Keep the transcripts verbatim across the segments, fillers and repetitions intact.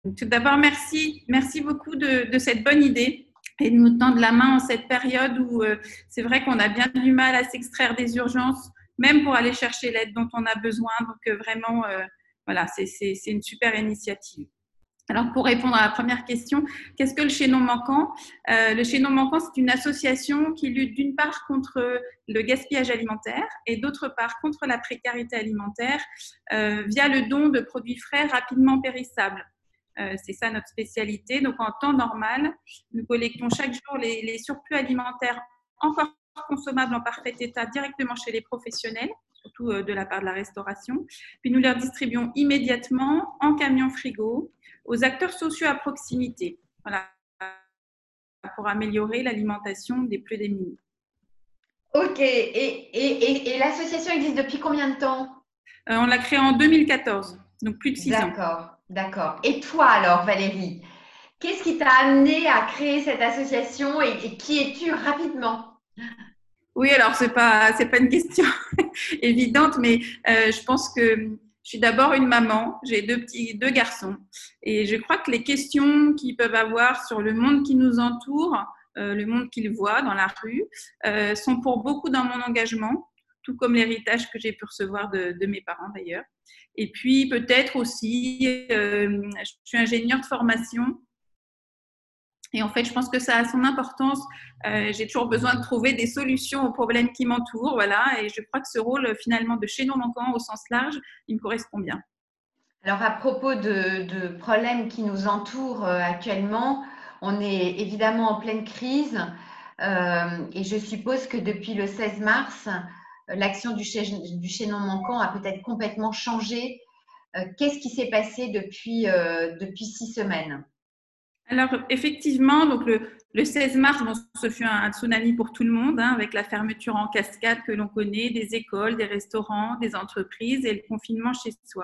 Tout d'abord, merci, merci beaucoup de, de cette bonne idée et de nous tendre la main en cette période où euh, c'est vrai qu'on a bien du mal à s'extraire des urgences, même pour aller chercher l'aide dont on a besoin. Donc euh, vraiment, euh, voilà, c'est, c'est, c'est une super initiative. Alors, pour répondre à la première question, qu'est-ce que le chaînon manquant? euh, Le chaînon manquant, c'est une association qui lutte d'une part contre le gaspillage alimentaire et d'autre part contre la précarité alimentaire euh, via le don de produits frais rapidement périssables. Euh, c'est ça notre spécialité. Donc, en temps normal, nous collectons chaque jour les, les surplus alimentaires encore consommables en parfait état directement chez les professionnels, surtout euh, de la part de la restauration. Puis nous les distribuons immédiatement en camion frigo aux acteurs sociaux à proximité, voilà, pour améliorer l'alimentation des plus démunis. Ok, et, et, et, et l'association existe depuis combien de temps? euh, On l'a créée en deux mille quatorze, donc plus de six ans. D'accord, d'accord. Et toi alors, Valérie, qu'est-ce qui t'a amené à créer cette association et, et qui es-tu rapidement? Oui, alors c'est pas c'est pas une question évidente, mais euh, je pense que je suis d'abord une maman, j'ai deux petits deux garçons, et je crois que les questions qu'ils peuvent avoir sur le monde qui nous entoure, euh, le monde qu'ils voient dans la rue, euh, sont pour beaucoup dans mon engagement, tout comme l'héritage que j'ai pu recevoir de, de mes parents d'ailleurs. Et puis peut-être aussi, euh, je suis ingénieure de formation. Et en fait, je pense que ça a son importance. Euh, j'ai toujours besoin de trouver des solutions aux problèmes qui m'entourent, voilà. Et je crois que ce rôle, finalement, de chaînon manquant au sens large, il me correspond bien. Alors, à propos de, de problèmes qui nous entourent euh, actuellement, on est évidemment en pleine crise euh, et je suppose que depuis le seize mars, euh, l'action du, chai- du chaînon manquant a peut-être complètement changé. Euh, qu'est-ce qui s'est passé depuis, euh, depuis six semaines? Alors, effectivement, donc le, le seize mars, bon, ce fut un, un tsunami pour tout le monde, hein, avec la fermeture en cascade que l'on connaît, des écoles, des restaurants, des entreprises et le confinement chez soi.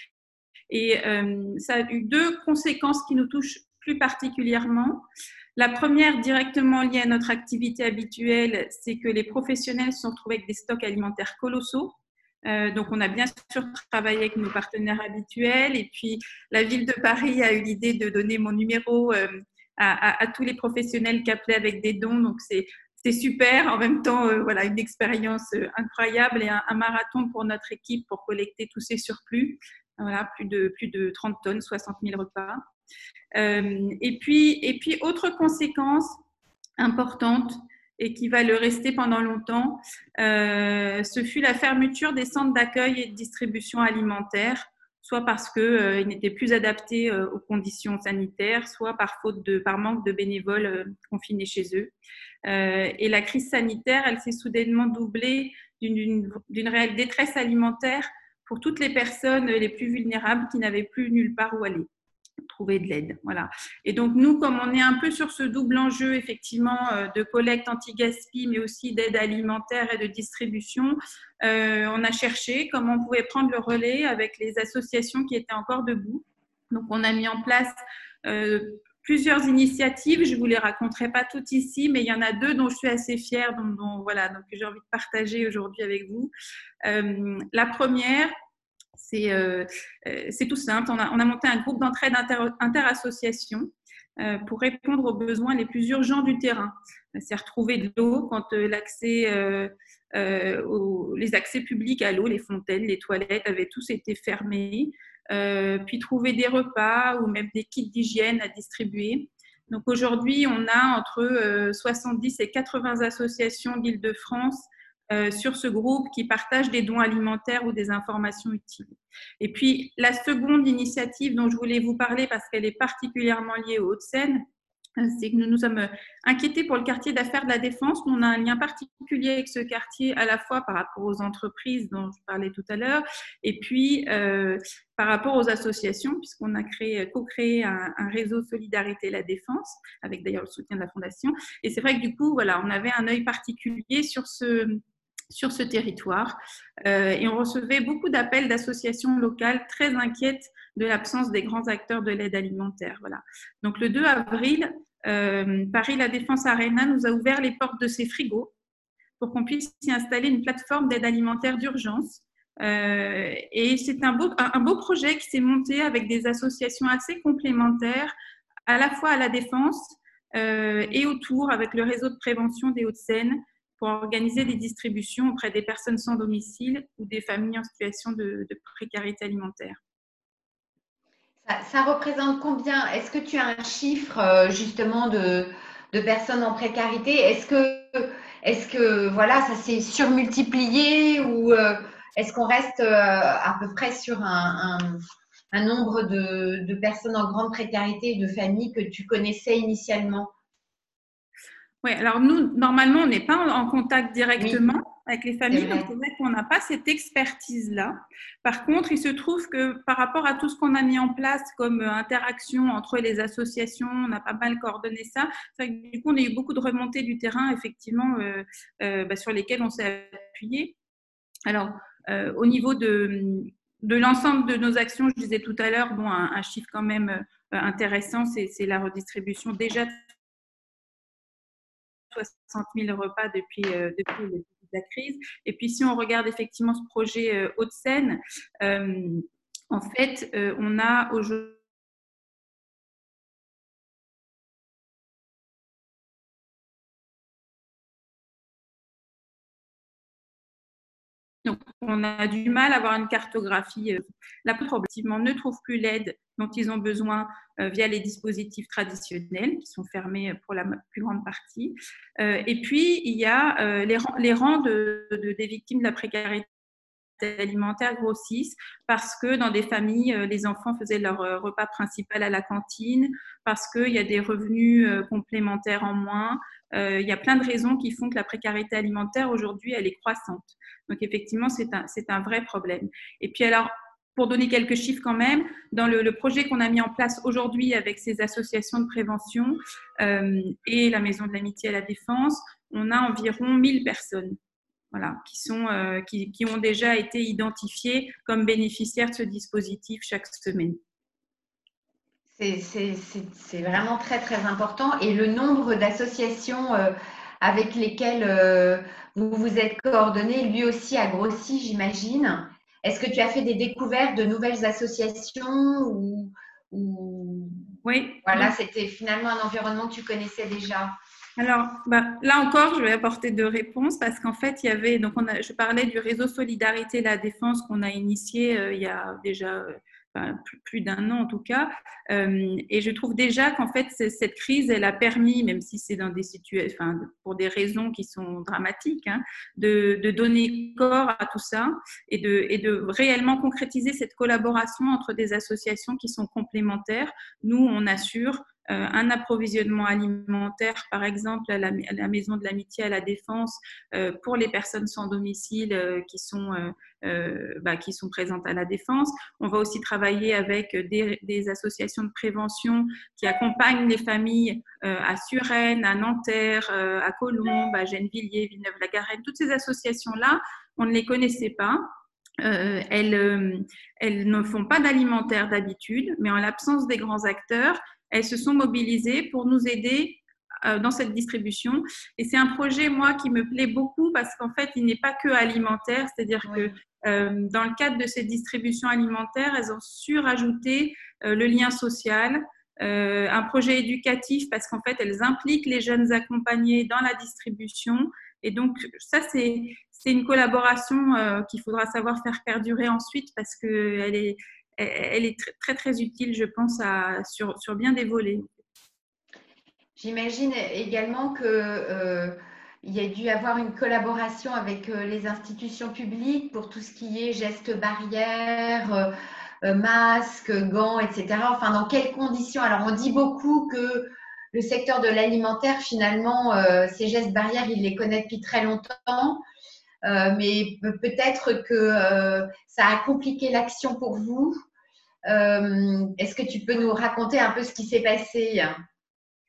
Et euh, ça a eu deux conséquences qui nous touchent plus particulièrement. La première, directement liée à notre activité habituelle, c'est que les professionnels se sont retrouvés avec des stocks alimentaires colossaux. Euh, donc, on a bien sûr travaillé avec nos partenaires habituels. Et puis, la ville de Paris a eu l'idée de donner mon numéro euh, à, à, à tous les professionnels qui appelaient avec des dons. Donc, c'est c'est super. En même temps, euh, voilà, une expérience euh, incroyable et un, un marathon pour notre équipe pour collecter tous ces surplus. Voilà, plus de, plus de trente tonnes, soixante mille repas. Euh, et, puis, et puis, autre conséquence importante et qui va le rester pendant longtemps, euh, ce fut la fermeture des centres d'accueil et de distribution alimentaire, soit parce qu'ils euh, n'étaient plus adaptés euh, aux conditions sanitaires, soit par faute de, par manque de bénévoles euh, confinés chez eux. Euh, et la crise sanitaire, elle s'est soudainement doublée d'une, d'une réelle détresse alimentaire pour toutes les personnes les plus vulnérables qui n'avaient plus nulle part où aller trouver de l'aide. Voilà. Et donc, nous, comme on est un peu sur ce double enjeu, effectivement, euh, de collecte anti-gaspi, mais aussi d'aide alimentaire et de distribution, euh, on a cherché comment on pouvait prendre le relais avec les associations qui étaient encore debout. Donc, on a mis en place euh, plusieurs initiatives. Je ne vous les raconterai pas toutes ici, mais il y en a deux dont je suis assez fière, dont, dont, voilà, donc j'ai envie de partager aujourd'hui avec vous. Euh, la première, c'est euh, c'est tout simple. On a, on a monté un groupe d'entraide inter, interassociation euh, pour répondre aux besoins les plus urgents du terrain. C'est retrouver de l'eau quand euh, l'accès, euh, euh, aux, les accès publics à l'eau, les fontaines, les toilettes avaient tous été fermés. Euh, puis trouver des repas ou même des kits d'hygiène à distribuer. Donc aujourd'hui, on a entre euh, soixante-dix et quatre-vingts associations d'Île-de-France Euh, sur ce groupe qui partage des dons alimentaires ou des informations utiles. Et puis, la seconde initiative dont je voulais vous parler, parce qu'elle est particulièrement liée aux Hauts-de-Seine, c'est que nous nous sommes inquiétés pour le quartier d'affaires de la Défense. On a un lien particulier avec ce quartier, à la fois par rapport aux entreprises dont je parlais tout à l'heure, et puis euh, par rapport aux associations, puisqu'on a créé, co-créé un, un réseau Solidarité La Défense, avec d'ailleurs le soutien de la Fondation. Et c'est vrai que du coup, voilà, on avait un œil particulier sur ce sur ce territoire. Euh, et on recevait beaucoup d'appels d'associations locales très inquiètes de l'absence des grands acteurs de l'aide alimentaire. Voilà. Donc le deux avril, euh, Paris La Défense Arena nous a ouvert les portes de ses frigos pour qu'on puisse y installer une plateforme d'aide alimentaire d'urgence Euh, et c'est un beau, un, un beau projet qui s'est monté avec des associations assez complémentaires, à la fois à la Défense euh, et autour avec le réseau de prévention des Hauts-de-Seine pour organiser des distributions auprès des personnes sans domicile ou des familles en situation de, de précarité alimentaire. Ça, ça représente combien? Est-ce que tu as un chiffre euh, justement de, de personnes en précarité? Est-ce que, est-ce que voilà, ça s'est surmultiplié ou euh, est-ce qu'on reste euh, à peu près sur un, un, un nombre de, de personnes en grande précarité et de familles que tu connaissais initialement? Oui, alors nous, normalement, on n'est pas en contact directement Oui, avec les c'est familles, donc vrai. c'est vrai qu'on n'a pas cette expertise-là. Par contre, il se trouve que par rapport à tout ce qu'on a mis en place comme interaction entre les associations, on a pas mal coordonné ça. C'est vrai que du coup, on a eu beaucoup de remontées du terrain, effectivement, euh, euh, bah, sur lesquelles on s'est appuyé. Alors, euh, au niveau de, de l'ensemble de nos actions, je disais tout à l'heure, bon, un, un chiffre quand même euh, intéressant, c'est, c'est la redistribution déjà soixante mille repas depuis, euh, depuis le début de la crise. Et puis, si on regarde effectivement ce projet euh, Hauts-de-Seine, euh, en fait, euh, on a aujourd'hui donc, on a du mal à avoir une cartographie. Euh, la pauvre, objectivement, ne trouve plus l'aide dont ils ont besoin euh, via les dispositifs traditionnels qui sont fermés pour la plus grande partie. Euh, et puis, il y a euh, les rangs, les rangs de, de, des victimes de la précarité alimentaires grossissent parce que dans des familles, les enfants faisaient leur repas principal à la cantine, parce qu'il y a des revenus complémentaires en moins. Euh, il y a plein de raisons qui font que la précarité alimentaire, aujourd'hui, elle est croissante. Donc, effectivement, c'est un, c'est un vrai problème. Et puis, alors, pour donner quelques chiffres quand même, dans le, le projet qu'on a mis en place aujourd'hui avec ces associations de prévention euh, et la Maison de l'Amitié à la Défense, on a environ mille personnes. Voilà, qui, sont, euh, qui, qui ont déjà été identifiés comme bénéficiaires de ce dispositif chaque semaine. C'est, c'est, c'est, c'est vraiment très, très important. Et le nombre d'associations euh, avec lesquelles euh, vous vous êtes coordonnés, lui aussi a grossi, j'imagine. Est-ce que tu as fait des découvertes de nouvelles associations ou, ou Oui, voilà, donc, c'était finalement un environnement que tu connaissais déjà? alors bah, là encore, je vais apporter deux réponses parce qu'en fait, il y avait, donc on a, je parlais du réseau Solidarité La Défense qu'on a initié euh, il y a déjà euh, enfin, plus, plus d'un an en tout cas. Euh, et je trouve déjà qu'en fait, cette crise, elle a permis, même si c'est dans des situations, enfin, pour des raisons qui sont dramatiques, hein, de, de donner corps à tout ça et de, et de réellement concrétiser cette collaboration entre des associations qui sont complémentaires. Nous, on assure Euh, un approvisionnement alimentaire, par exemple, à la, à la Maison de l'Amitié à la Défense, euh, pour les personnes sans domicile euh, qui, sont, euh, euh, bah, qui sont présentes à la Défense. On va aussi travailler avec des, des associations de prévention qui accompagnent les familles euh, à Suresnes, à Nanterre, euh, à Colombes, à Gennevilliers, Villeneuve-la-Garenne. Toutes ces associations-là, on ne les connaissait pas. Euh, elles, euh, elles ne font pas d'alimentaire d'habitude, mais en l'absence des grands acteurs, elles se sont mobilisées pour nous aider euh, dans cette distribution. Et c'est un projet, moi, qui me plaît beaucoup parce qu'en fait, il n'est pas que alimentaire, c'est-à-dire Oui. que euh, dans le cadre de cette distribution alimentaire, elles ont su rajouter euh, le lien social, euh, un projet éducatif parce qu'en fait, elles impliquent les jeunes accompagnés dans la distribution. Et donc, ça, c'est, c'est une collaboration euh, qu'il faudra savoir faire perdurer ensuite parce qu'elle est, elle est très, très utile, je pense, à, sur, sur bien des volets. J'imagine également que euh, il y a dû avoir une collaboration avec euh, les institutions publiques pour tout ce qui est gestes barrières, euh, euh, masques, gants, et cetera. Enfin, dans quelles conditions? Alors, on dit beaucoup que le secteur de l'alimentaire, finalement, euh, ces gestes barrières, il les connaît depuis très longtemps, euh, mais peut-être que euh, ça a compliqué l'action pour vous. Euh, est-ce que tu peux nous raconter un peu ce qui s'est passé?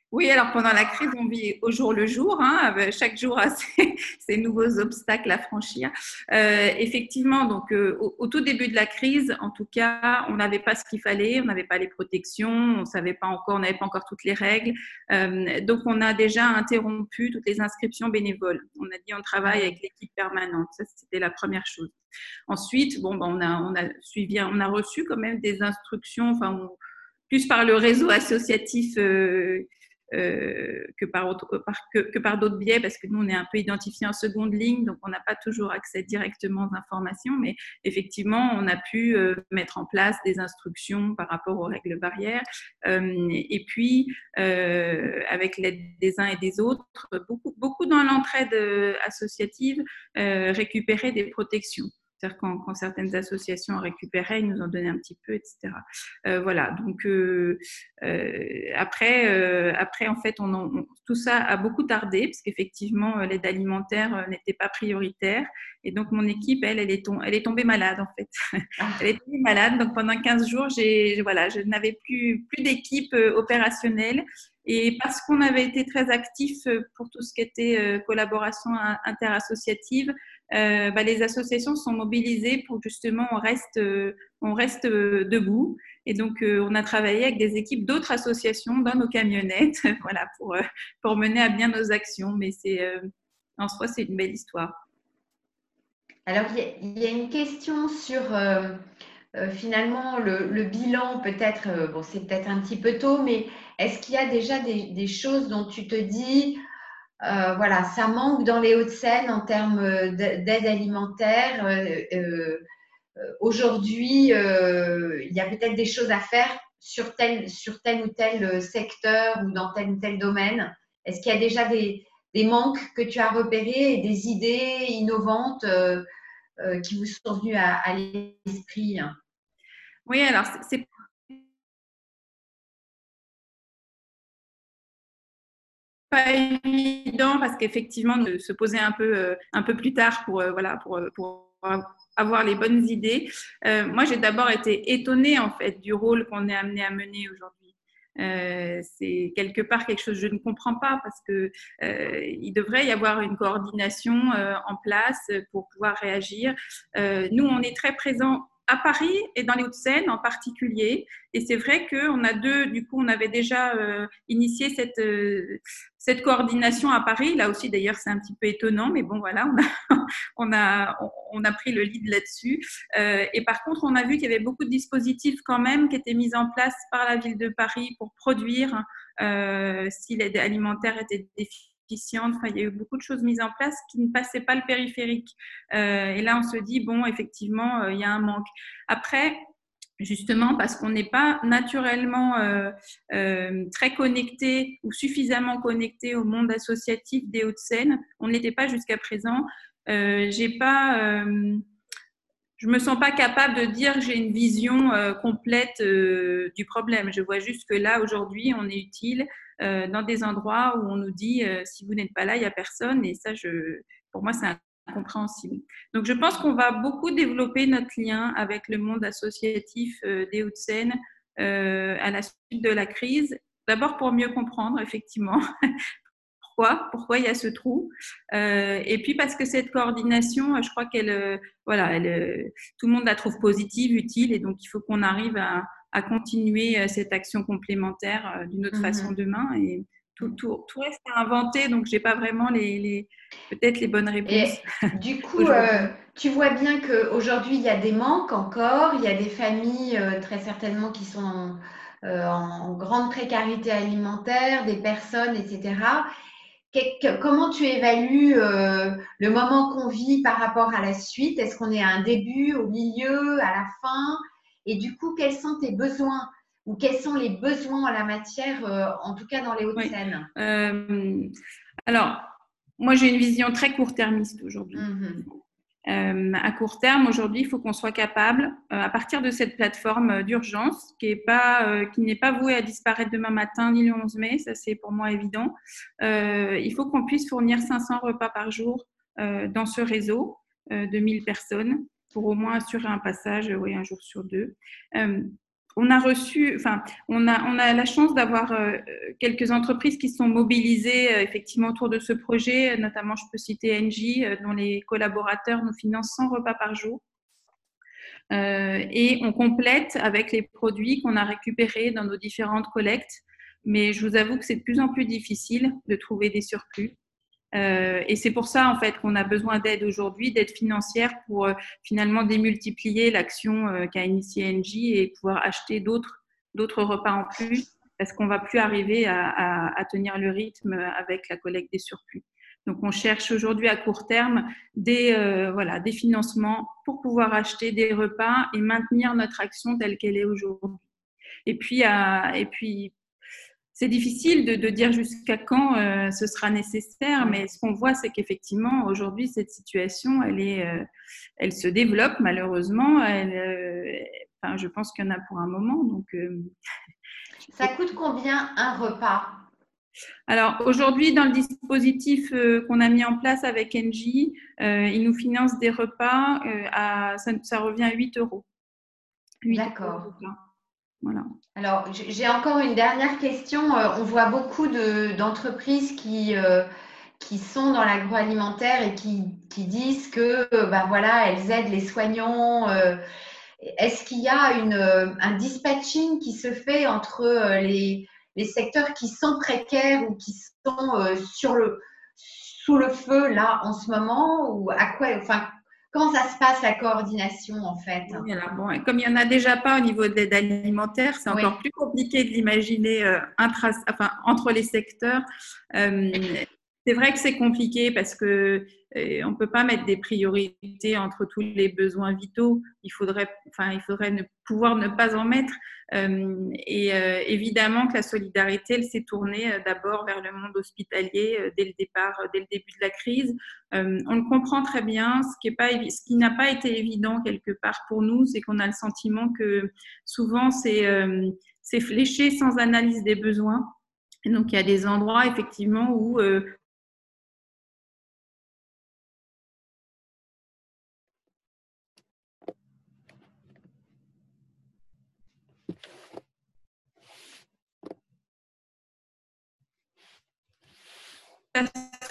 Oui, alors pendant la crise, on vit au jour le jour, hein, avec chaque jour a ses, ses nouveaux obstacles à franchir. Euh, effectivement, donc euh, au, au tout début de la crise, en tout cas, on n'avait pas ce qu'il fallait, on n'avait pas les protections, on savait pas encore, on n'avait pas encore toutes les règles. Euh, donc, on a déjà interrompu toutes les inscriptions bénévoles. On a dit on travaille avec l'équipe permanente. Ça, c'était la première chose. Ensuite, bon, ben, on a, on a suivi, on a reçu quand même des instructions, enfin, on, plus par le réseau associatif. Euh, euh, que par, autre, par, que, que par d'autres biais, parce que nous, on est un peu identifiés en seconde ligne, donc on n'a pas toujours accès directement aux informations, mais effectivement, on a pu euh, mettre en place des instructions par rapport aux règles barrières. Euh, et puis, euh, avec l'aide des uns et des autres, beaucoup, beaucoup dans l'entraide associative, euh, récupérer des protections. C'est-à-dire quand, quand certaines associations récupéraient, ils nous en donnaient un petit peu, et cetera. Euh, voilà, donc euh, euh, après, euh, après, en fait, on, on, tout ça a beaucoup tardé, parce qu'effectivement, l'aide alimentaire n'était pas prioritaire. Et donc, mon équipe, elle, elle est, tom- elle est tombée malade, en fait. Ah. Elle est tombée malade, donc pendant quinze jours, j'ai, voilà, je n'avais plus, plus d'équipe opérationnelle. Et parce qu'on avait été très actifs pour tout ce qui était euh, collaboration interassociative, euh, bah, les associations sont mobilisées pour justement on reste, euh, on reste euh, debout. Et donc, euh, on a travaillé avec des équipes d'autres associations dans nos camionnettes, voilà, pour, euh, pour mener à bien nos actions. Mais c'est, euh, en soi, c'est une belle histoire. Alors, il y, y a une question sur euh, euh, finalement le, le bilan, peut-être, euh, bon, c'est peut-être un petit peu tôt, mais est-ce qu'il y a déjà des, des choses dont tu te dis, euh, voilà, ça manque dans les Hauts-de-Seine en termes d'aide alimentaire euh, euh, Aujourd'hui, euh, il y a peut-être des choses à faire sur tel, sur tel ou tel secteur ou dans tel ou tel domaine. Est-ce qu'il y a déjà des, des manques que tu as repérés et des idées innovantes euh, euh, qui vous sont venues à, à l'esprit? Oui, alors c'est pas évident parce qu'effectivement, de se poser un peu, euh, un peu plus tard pour, euh, voilà, pour, pour avoir les bonnes idées. Euh, moi, j'ai d'abord été étonnée en fait du rôle qu'on est amené à mener aujourd'hui. Euh, c'est quelque part quelque chose que je ne comprends pas parce que euh, il devrait y avoir une coordination euh, en place pour pouvoir réagir. Euh, nous, on est très présents à Paris et dans les Hauts-de-Seine en particulier. Et c'est vrai qu'on a deux, du coup, on avait déjà euh, initié cette, euh, cette coordination à Paris. Là aussi, d'ailleurs, c'est un petit peu étonnant, mais bon, voilà, on a, on a, on a pris le lead là-dessus. Euh, et par contre, on a vu qu'il y avait beaucoup de dispositifs quand même qui étaient mis en place par la ville de Paris pour produire euh, si l'aide alimentaire était déficiente. Enfin, il y a eu beaucoup de choses mises en place qui ne passaient pas le périphérique. Euh, et là, on se dit, bon, effectivement, euh, il y a un manque. Après, justement parce qu'on n'est pas naturellement euh, euh, très connecté ou suffisamment connecté au monde associatif des Hauts-de-Seine. On ne l'était pas jusqu'à présent. Euh, j'ai pas, euh, je me sens pas capable de dire que j'ai une vision euh, complète euh, du problème. Je vois juste que là, aujourd'hui, on est utile euh, dans des endroits où on nous dit euh, si vous n'êtes pas là, il n'y a personne. Et ça, je, pour moi, c'est incompréhensible. Donc, je pense qu'on va beaucoup développer notre lien avec le monde associatif euh, des Hauts-de-Seine euh, à la suite de la crise. D'abord pour mieux comprendre, effectivement, pourquoi, pourquoi il y a ce trou. Euh, et puis parce que cette coordination, je crois qu'elle, euh, voilà, elle, euh, tout le monde la trouve positive, utile, et donc il faut qu'on arrive à, à continuer euh, cette action complémentaire euh, d'une autre mm-hmm. façon demain. Et tout, tout, tout reste à inventer, donc j'ai pas vraiment les, les peut-être les bonnes réponses. Et du coup, euh, tu vois bien qu'aujourd'hui, il y a des manques encore, il y a des familles euh, très certainement qui sont euh, en grande précarité alimentaire, des personnes, et cetera. Comment tu évalues euh, le moment qu'on vit par rapport à la suite? Est-ce qu'on est à un début, au milieu, à la fin? Et du coup, quels sont tes besoins ou quels sont les besoins en la matière, euh, en tout cas dans les Hauts-de-Seine? Oui. Euh, alors, moi, j'ai une vision très court-termiste aujourd'hui. Mm-hmm. Euh, à court terme, aujourd'hui, il faut qu'on soit capable, euh, à partir de cette plateforme d'urgence, qui est pas, euh, qui n'est pas vouée à disparaître demain matin ni le onze mai, ça c'est pour moi évident. Euh, il faut qu'on puisse fournir cinq cents repas par jour euh, dans ce réseau euh, de mille personnes pour au moins assurer un passage, oui, un jour sur deux. Euh, on a reçu, enfin, on a, on a la chance d'avoir euh, quelques entreprises qui sont mobilisées euh, effectivement autour de ce projet. Notamment, je peux citer Engie, euh, dont les collaborateurs nous financent cent repas par jour. Euh, et on complète avec les produits qu'on a récupérés dans nos différentes collectes. Mais je vous avoue que c'est de plus en plus difficile de trouver des surplus. Euh, et c'est pour ça en fait qu'on a besoin d'aide aujourd'hui, d'aide financière pour euh, finalement démultiplier l'action euh, qu'a initiée Engie et pouvoir acheter d'autres d'autres repas en plus, parce qu'on va plus arriver à, à, à tenir le rythme avec la collecte des surplus. Donc on cherche aujourd'hui à court terme des euh, voilà des financements pour pouvoir acheter des repas et maintenir notre action telle qu'elle est aujourd'hui. Et puis à, et puis c'est difficile de, de dire jusqu'à quand euh, ce sera nécessaire, mais ce qu'on voit, c'est qu'effectivement, aujourd'hui, cette situation, elle, est, euh, elle se développe malheureusement. Elle, euh, enfin, je pense qu'il y en a pour un moment. Donc, euh, ça coûte combien un repas? Alors, aujourd'hui, dans le dispositif euh, qu'on a mis en place avec Engie, euh, ils nous financent des repas, euh, à, ça, ça revient à huit euros. D'accord. Euros, voilà. Alors, j'ai encore une dernière question. On voit beaucoup de, d'entreprises qui, euh, qui sont dans l'agroalimentaire et qui, qui disent que ben voilà, elles aident les soignants. Euh, est-ce qu'il y a une, un dispatching qui se fait entre les, les secteurs qui sont précaires ou qui sont euh, sur le, sous le feu là en ce moment, ou à quoi, enfin, comment ça se passe la coordination en fait? Oui, alors bon, comme il n'y en a déjà pas au niveau de l'aide alimentaire, c'est encore oui. plus compliqué de l'imaginer euh, intra, enfin, entre les secteurs. Euh, c'est vrai que c'est compliqué parce que euh, on peut pas mettre des priorités entre tous les besoins vitaux. Il faudrait, enfin, il faudrait ne, pouvoir ne pas en mettre. Euh, et euh, évidemment que la solidarité, elle s'est tournée euh, d'abord vers le monde hospitalier euh, dès le départ, euh, dès le début de la crise. Euh, on le comprend très bien. Ce qui est pas, ce qui n'a pas été évident quelque part pour nous, c'est qu'on a le sentiment que souvent c'est euh, c'est fléché sans analyse des besoins. Et donc il y a des endroits effectivement où euh, la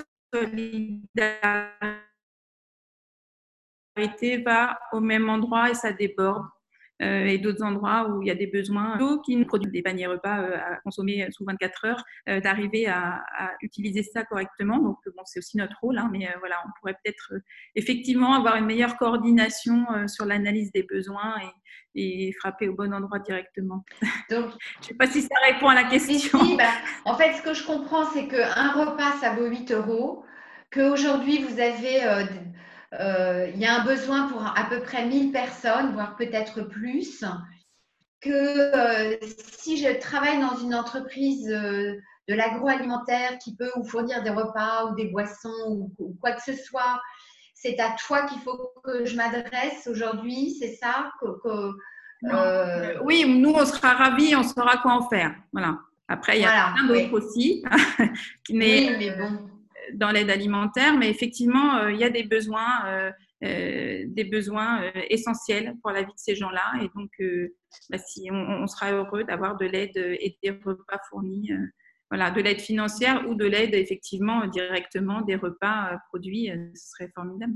solidarité va au même endroit et ça déborde. Euh, et d'autres endroits où il y a des besoins qui nous produisent des paniers repas euh, à consommer sous vingt-quatre heures, euh, d'arriver à, à utiliser ça correctement. Donc, bon, c'est aussi notre rôle, hein, mais euh, voilà, on pourrait peut-être euh, effectivement avoir une meilleure coordination euh, sur l'analyse des besoins et, et frapper au bon endroit directement. Donc, je ne sais pas si ça répond à la question. Si, si, bah, en fait, ce que je comprends, c'est qu'un repas, ça vaut huit euros, qu'aujourd'hui, vous avez... Euh, Euh, il y a un besoin pour à peu près mille personnes, voire peut-être plus, que euh, si je travaille dans une entreprise euh, de l'agroalimentaire qui peut vous fournir des repas ou des boissons ou, ou quoi que ce soit, c'est à toi qu'il faut que je m'adresse aujourd'hui, c'est ça que, que, euh... Oui, nous, on sera ravis, on saura quoi en faire. Voilà. Après, il y a voilà, plein d'autres oui. aussi, mais, oui, mais bon. dans l'aide alimentaire, mais effectivement, euh, il y a des besoins, euh, euh, des besoins euh, essentiels pour la vie de ces gens-là. Et donc, euh, bah, si on, on sera heureux d'avoir de l'aide et des repas fournis, euh, voilà, de l'aide financière ou de l'aide effectivement directement des repas euh, produits, euh, ce serait formidable.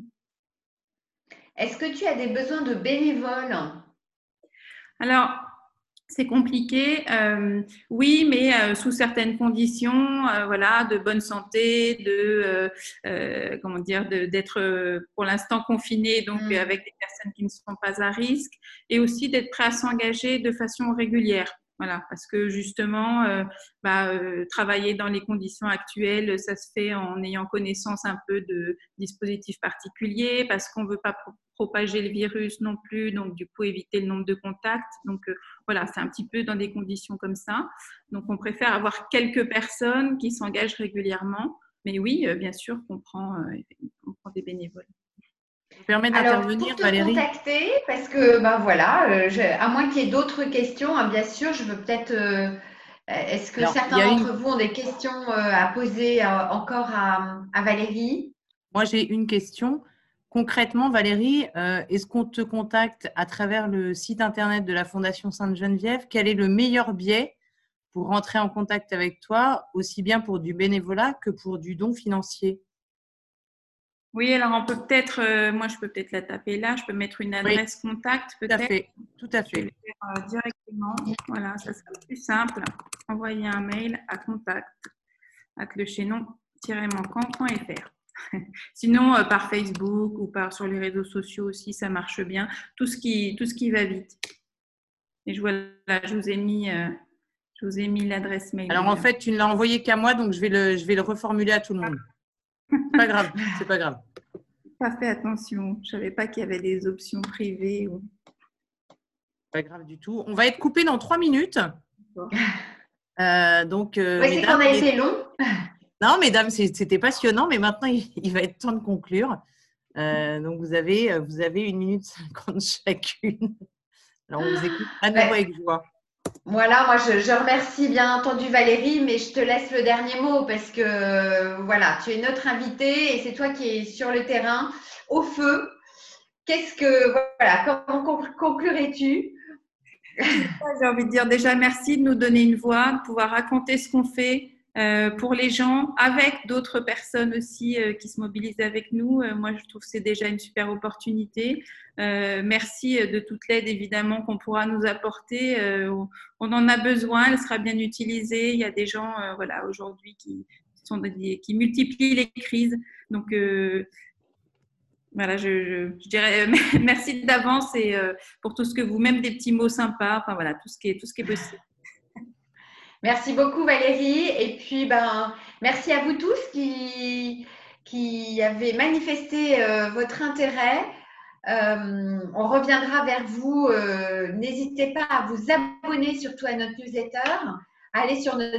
Est-ce que tu as des besoins de bénévoles? Alors, c'est compliqué, euh, oui, mais euh, sous certaines conditions, euh, voilà, de bonne santé, de euh, euh, comment dire, de, d'être euh, pour l'instant confiné, donc mmh. avec des personnes qui ne sont pas à risque, et aussi d'être prêt à s'engager de façon régulière. Voilà, parce que justement, euh, bah, euh, travailler dans les conditions actuelles, ça se fait en ayant connaissance un peu de dispositifs particuliers, parce qu'on ne veut pas pro- propager le virus non plus, donc du coup éviter le nombre de contacts. Donc euh, voilà, c'est un petit peu dans des conditions comme ça. Donc on préfère avoir quelques personnes qui s'engagent régulièrement, mais oui, euh, bien sûr qu'on prend, euh, on prend des bénévoles. Ça permet d'intervenir, pour te Valérie. contacter, parce que ben voilà, euh, je, à moins qu'il y ait d'autres questions, hein, bien sûr, je veux peut-être. Euh, est-ce que Alors, certains d'entre une... vous ont des questions euh, à poser euh, encore à, à Valérie? Moi, j'ai une question. concrètement, Valérie, euh, est-ce qu'on te contacte à travers le site internet de la Fondation Sainte-Geneviève? Quel est le meilleur biais pour rentrer en contact avec toi, aussi bien pour du bénévolat que pour du don financier? Oui, alors on peut peut-être, euh, moi je peux peut-être la taper là, je peux mettre une adresse oui. contact peut-être. Tout à fait, tout à fait. Je vais le faire euh, directement. Voilà, ça sera plus simple. Envoyer un mail à contact avec le chaînon manquant point f r. Sinon, euh, par Facebook ou par sur les réseaux sociaux aussi, ça marche bien. Tout ce qui, tout ce qui va vite. Et je vois là, je vous ai mis, euh, je vous ai mis l'adresse mail. Alors déjà. en fait, tu ne l'as envoyé qu'à moi, donc je vais le, je vais le reformuler à tout le monde. C'est pas grave, c'est pas grave. Pas fait attention. Je savais pas qu'il y avait des options privées. Ou... Pas grave du tout. On va être coupé dans trois minutes. Euh, donc, euh, oui, c'est qu'on a été long. Non, mesdames, c'était passionnant, mais maintenant, il, il va être temps de conclure. Euh, donc, vous avez, vous avez une minute cinquante chacune. Alors, on vous écoute à nouveau avec joie. Voilà, moi, je, je remercie bien entendu Valérie, mais je te laisse le dernier mot parce que, voilà, tu es notre invitée et c'est toi qui es sur le terrain, au feu. Qu'est-ce que, voilà, comment conclurais-tu? J'ai envie de dire déjà merci de nous donner une voix, de pouvoir raconter ce qu'on fait euh, pour les gens, avec d'autres personnes aussi euh, qui se mobilisent avec nous. Euh, moi, je trouve que c'est déjà une super opportunité. Euh, merci de toute l'aide, évidemment, qu'on pourra nous apporter. Euh, on en a besoin, elle sera bien utilisée. Il y a des gens euh, voilà, aujourd'hui qui, sont des, qui multiplient les crises. Donc, euh, Voilà, je, je, je dirais euh, merci d'avance et euh, pour tout ce que vous, même des petits mots sympas, enfin voilà, tout ce qui est, tout ce qui est possible. Merci beaucoup Valérie et puis ben merci à vous tous qui, qui avez manifesté euh, votre intérêt. Euh, on reviendra vers vous. Euh, n'hésitez pas à vous abonner surtout à notre newsletter, à aller sur notre